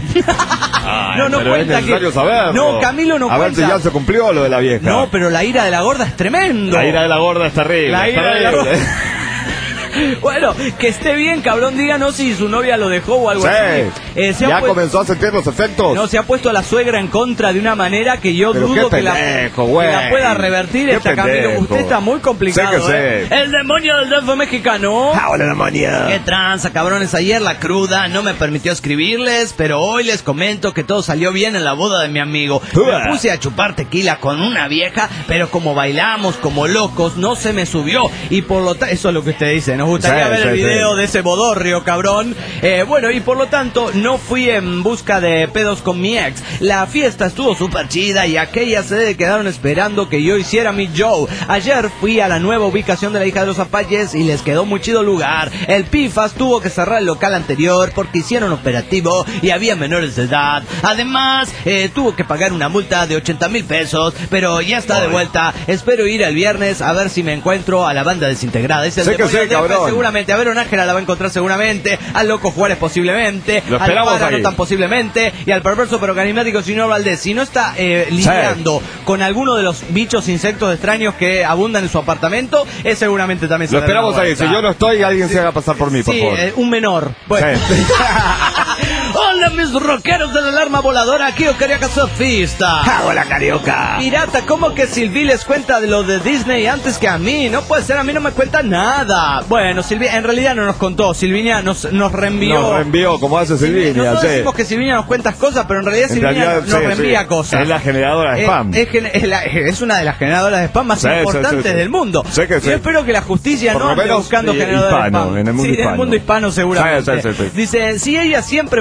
Ay, no, no pero cuenta es necesario que. saberlo. No, Camilo no A ver cuenta. si ya se cumplió lo de la vieja. No, pero la ira de la gorda es tremendo. La ira de la gorda es terrible. La es ira de la terrible. gorda. Bueno, que esté bien, cabrón, díganos si su novia lo dejó o algo Sí. así. Eh, se ha ¿Ya pu- comenzó a sentir los efectos? No, se ha puesto a la suegra en contra de una manera que yo Pero dudo qué que la, pendejo, que güey. la pueda revertir Qué esta Camilo. pendejo. Usted está muy complicado, Sé que ¿eh? sé. El demonio del Delfo mexicano. ¡Ah, hola, demonio! Qué tranza, cabrones. Ayer la cruda no me permitió escribirles, pero hoy les comento que todo salió bien en la boda de mi amigo. Me puse a chupar tequila con una vieja, pero como bailamos como locos, no se me subió. Y por lo tanto, eso es lo que usted dice. Nos gustaría Sí, ver sí, el video sí. de ese bodorrio, cabrón. Eh, bueno, y por lo tanto, no fui en busca de pedos con mi ex. La fiesta estuvo súper chida y aquellas se quedaron esperando que yo hiciera mi show. Ayer fui a la nueva ubicación de la hija de los Apaches y les quedó muy chido el lugar. El Pifas tuvo que cerrar el local anterior porque hicieron operativo y había menores de edad. Además, eh, tuvo que pagar una multa de ochenta mil pesos, pero ya está de vuelta. Espero ir el viernes a ver si me encuentro a la banda desintegrada. Es el Sé que demonio sí, del F, cabrón. seguramente. A ver, Ángela la va a encontrar seguramente. Al Loco Juárez posiblemente. Lo al esperamos Para ahí. no tan posiblemente. Y al perverso pero carismático señor Valdés. Si no está eh, lidiando con alguno de los bichos insectos extraños que abundan en su apartamento, es seguramente también se Lo dará esperamos una ahí. Si vuelta. yo no estoy, alguien se haga pasar por mí, por Sí, favor. eh, un menor. Bueno. Sí. Hola, mis rockeros de la alarma voladora. Aquí Ocariaca Surfista. ¡Ah, hola, carioca! Pirata, ¿cómo que Silvi les cuenta de lo de Disney antes que a mí? No puede ser, a mí no me cuenta nada. Bueno, Silvi, en realidad no nos contó. Silvinia nos, nos reenvió. Nos reenvió, como hace Silvinia, Nosotros sí. decimos que Silvinia nos cuenta cosas, pero en realidad En Silvinia realidad, nos sí, reenvía sí. cosas. Es la generadora de Eh, spam. Es, gen- es la- es una de las generadoras de spam más Sí, sí, importantes sí, sí. del mundo. Sé que sí. Yo espero que la justicia Por no lo ande menos, buscando eh, generadores hispano, de spam. en el mundo sí, en el hispano. mundo hispano seguramente. Sí, sí, sí, sí. Dice, si ella siempre me cuenta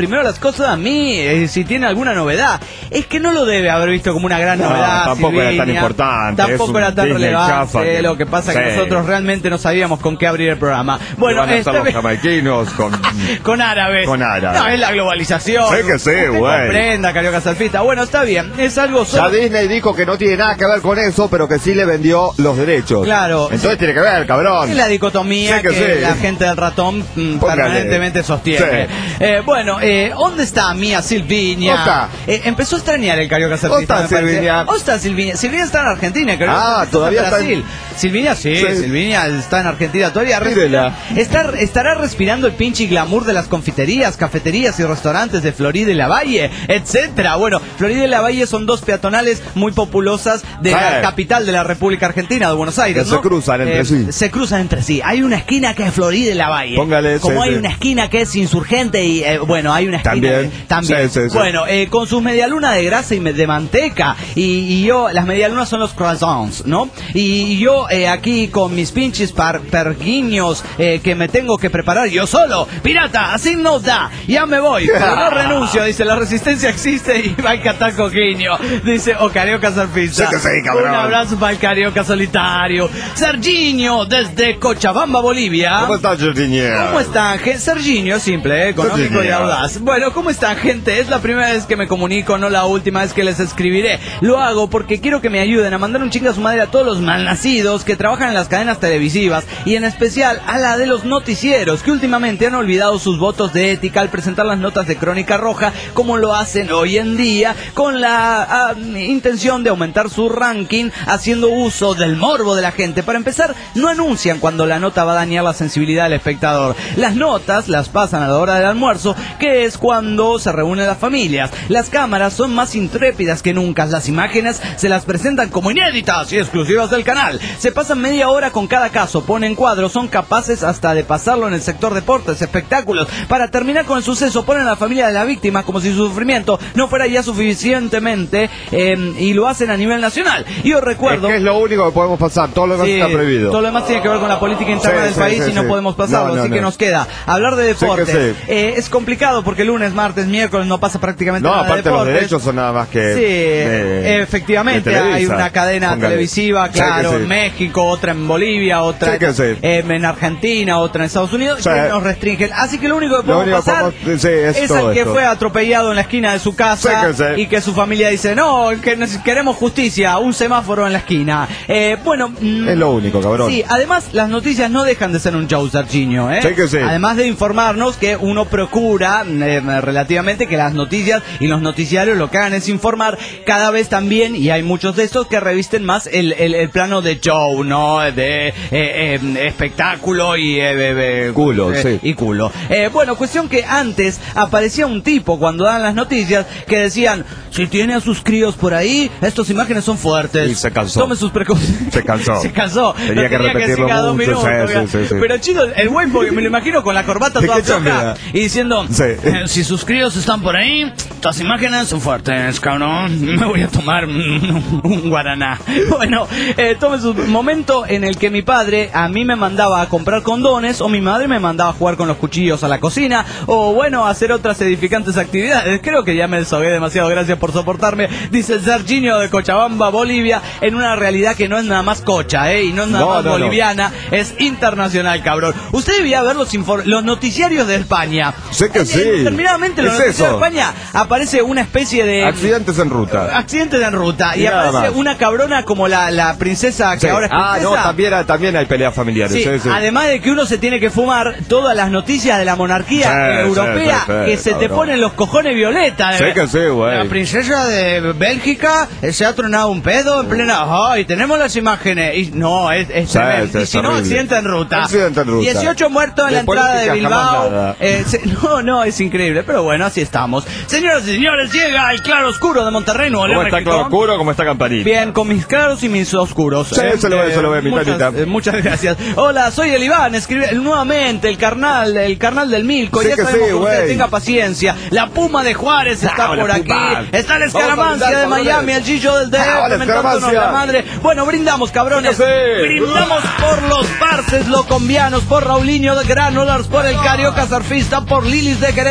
primero las cosas a mí, eh, si tiene alguna novedad. Es que no lo debe haber visto como una gran no, novedad. Tampoco Silviña. era tan importante. Tampoco era tan Disney relevante. que... Lo que pasa es sí. que nosotros realmente no sabíamos con qué abrir el programa. Bueno, van a estar este... los jamaiquinos con... con árabes. Con árabes. No, es la globalización. Sí que sí, güey. Comprenda, Carioca Surfista. Bueno, está bien. Es algo solo... Ya Disney dijo que no tiene nada que ver con eso, pero que sí le vendió los derechos. Claro. Entonces tiene que ver, cabrón. Es la dicotomía sí que, que sí. la gente del ratón mm, permanentemente sostiene. Sí. Eh, bueno, eh, ¿dónde está Mía Silviña? ¿Está? Eh, empezó a extrañar el Carioca Surfista. ¿Dónde está Silviña? ¿Dónde está Silviña? Silviña está en Argentina, creo. Ah, todavía está en Brasil. En... Silviña sí, sí, Silviña está en Argentina todavía. Está, estará respirando el pinche glamour de las confiterías, cafeterías y restaurantes de Florida y la Valle, etcétera. Bueno, Florida y la Valle son dos peatonales muy populosas de sí. la capital de la República Argentina, de Buenos Aires, que ¿no? se cruzan entre eh, sí. Se cruzan entre sí. Hay una esquina que es Florida y la Valle. Póngale, Como sí, hay sí. una esquina que es Insurgente y, eh, bueno, hay una esquina también. Que, también. Sí, sí, sí. Bueno, eh, con sus medialunas de grasa y de manteca. Y, y yo, las medialunas son los croissants, ¿no? Y, y yo eh, aquí con mis pinches par, perguiños eh, que me tengo que preparar yo solo. Pirata, así no da. Ya me voy, pero no renuncio. Dice, la resistencia existe y va a catar coquiño. Dice, o Carioca Surfista. Sí, sí, cabrón. Un abrazo para el Carioca solitario. Serginho, desde Cochabamba, Bolivia. ¿Cómo está, Serginho? ¿Cómo están, gente? Serginho, simple, eh, económico Serginho. Y audaz. Bueno, ¿cómo están, gente? Es la primera vez que me comunico, no la última vez que les escribiré. Lo hago porque quiero que me ayuden a mandar un chingo a su madre a todos los malnacidos que trabajan en las cadenas televisivas y en especial a la de los noticieros que últimamente han olvidado sus votos de ética al presentar las notas de Crónica Roja como lo hacen hoy en día con la uh, intención de aumentar su ranking haciendo uso del morbo de la gente. Para empezar, no anuncian cuando la nota va a dañar la sensibilidad del espectador. Las notas las pasan a la hora del almuerzo, que es cuando se reúnen las familias. Las cámaras son más intrépidas que nunca. Las imágenes se las presentan como inéditas y exclusivas del canal. Se pasan media hora con cada caso, ponen cuadros, son capaces hasta de pasarlo en el sector deportes, espectáculos. Para terminar con el suceso, ponen a la familia de la víctima como si su sufrimiento no fuera ya suficientemente eh, y lo hacen a nivel nacional. Y yo recuerdo... Es que es lo único que podemos pasar, todo lo demás sí, está prohibido. Todo lo demás tiene que ver con la política interna sí, del sí, país sí, y no sí. podemos pasarlo, no, no, así no. que nos queda hablar de deporte. Sí sí. Eh, es complicado porque lunes, martes, miércoles no pasa prácticamente no, nada de aparte deportes. los derechos son nada más que... Sí, de, efectivamente, de hay una cadena Póngale. televisiva, claro, sí en sí. México, otra en Bolivia, otra sí que sí. eh, en Argentina, otra en Estados Unidos, sí. que nos restringen. Así que lo único que podemos único pasar podemos, sí, es, es todo el que esto. fue atropellado en la esquina de su casa sí que sí. y que su familia dice, no, que queremos justicia, un semáforo en la esquina. Eh, bueno... Mm, es lo único, cabrón. Sí, además las noticias no dejan de ser un show, Serginho, ¿eh? Sí que sí. Además de informarnos que uno procura eh, relativamente que las noticias y los noticiarios lo que hagan es informar cada vez también, y hay muchos de estos que revisten más el, el, el plano de show, ¿no? De eh, eh, espectáculo y... Eh, eh, culo, eh, sí. Y culo. Eh, bueno, cuestión que antes aparecía un tipo cuando dan las noticias que decían, si tiene a sus críos por ahí, estas imágenes son fuertes. Y se cansó. Tome sus precauciones. Se cansó. Se cansó. Tenía Lo que repetirlo cada dos mucho, minutos, sí, oiga. sí, sí, sí. Pero chicos, el güey, porque me lo imagino con la corbata toda floja y diciendo, sí. eh, si sus críos están por ahí, estas imágenes son fuertes, cabrón. Me voy a tomar un, un guaraná. Bueno, eh, tome su momento en el que mi padre a mí me mandaba a comprar condones o mi madre me mandaba a jugar con los cuchillos a la cocina o bueno, a hacer otras edificantes actividades. Creo que ya me desahogué demasiado, gracias por soportarme. Dice Serginho de Cochabamba, Bolivia, en una realidad que no es nada más cocha, ¿eh? Y no es nada no, más no, boliviana, no. Es internacional, cabrón. Usted debía ver los, los noticiarios de España. Sé que en, sí. Determinadamente los es noticiarios eso. de España aparece una especie de... Accidentes en ruta. Accidentes en ruta. Y, y aparece una cabrona como la, la princesa que sí. ahora es princesa. Ah, no, también, también hay peleas familiares. Sí, Sí, sí. además de que uno se tiene que fumar todas las noticias de la monarquía sí, europea, sí, sí, sí, que se cabrón. te ponen los cojones violetas. Sí que sí, güey. La princesa de Bélgica se ha tronado un pedo en plena... ¡Ay, tenemos las imágenes! Y no, es, es sí, tremendo. sí, Y es si no, horrible. accidente en ruta. Accidente en ruta. dieciocho muertos en de la entrada de Bilbao. Eh, se, no, no, es increíble, pero bueno, así estamos. Señoras y señores, llega el claro oscuro de Monterrey, Nuevo León. ¿Cómo está claro oscuro? ¿Cómo está Campanita? Bien, con mis claros y mis oscuros. Sí, eh, se lo ve, eh, se lo ve, mi muchas, tatita. eh, muchas gracias. Hola, soy el Iván, escribe nuevamente el carnal, el carnal del Milco. Sí ya que sabemos sí, que usted güey. tenga paciencia. La Puma de Juárez está Ah, por la aquí. Puma. Está la Vamos a escaramancia brindar, de cabrones. Miami, el Gillo del D F, Ah, la mentándonos escaramancia. la madre. Bueno, brindamos, cabrones. Sí que sí. Brindamos por los parces locombianos, por Raulinho de Granulars, por el Carioca Surfista, por Lilis de Querétaro.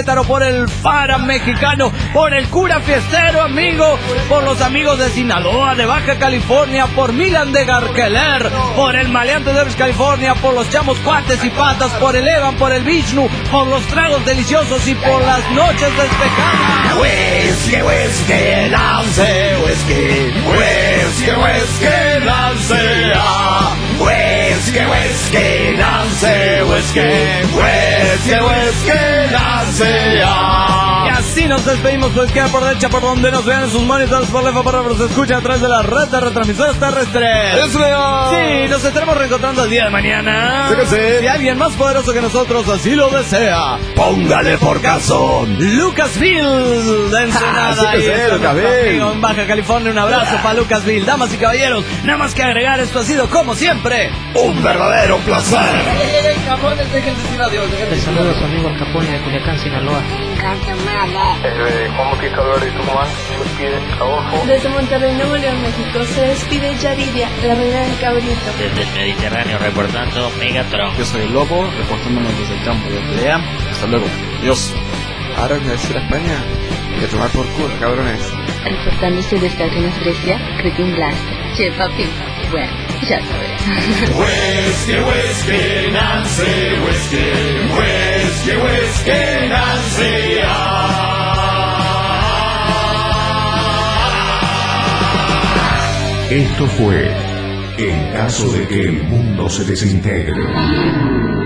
Querétaro, por el Fara mexicano, por el cura fiestero, amigo, por los amigos de Sinaloa, de Baja California, por Milan de Garqueler, por el Maleante de California, por los chamos cuates y patas, por el Evan, por el Vishnu, por los tragos deliciosos y por las noches despejadas. Whisky, whisky, lance, whisky, whisky, whisky, lance, ah. Whisky, whisky, lance, whisky, whisky, whisky, lance, ah. Y así nos despedimos, pues queda por derecha, por donde nos vean en sus monitores, por lejos, por nos escuchan a través de la red de retransmisoras terrestres. ¡Eso es! Sí, nos estaremos reencontrando el día de mañana. Sí que sí. Si alguien más poderoso que nosotros así lo desea, Póngale por cazón. Lucasville de Ensenada. Ah, sí que y sí, está Lucasville. nuestro amigo en Baja California. Un abrazo para Lucasville. Damas y caballeros, nada más que agregar, esto ha sido como siempre Un verdadero placer. Les saludo a su amigo Al Capone de Culiacán, Sinaloa. Eh, Juan Bautista Álvarez de Tucumán, se despide Adolfo. Desde Monterrey, Nuevo León, México, se despide Yaridia, la reina del cabrito. Desde el Mediterráneo reportando Megatron. Yo soy el Lobo, reportándome desde el campo de pelea. Hasta luego. Dios. Ahora me decir a España y a tomar por culo, cabrones. Reportándose desde Atenas, Grecia, Cretin Blaster. Che, papi, bueno, ya sabes. Whisky, whisky, Nancy, whisky, whisky, whisky, Nancy, ah. Esto fue En caso de que el mundo se desintegre.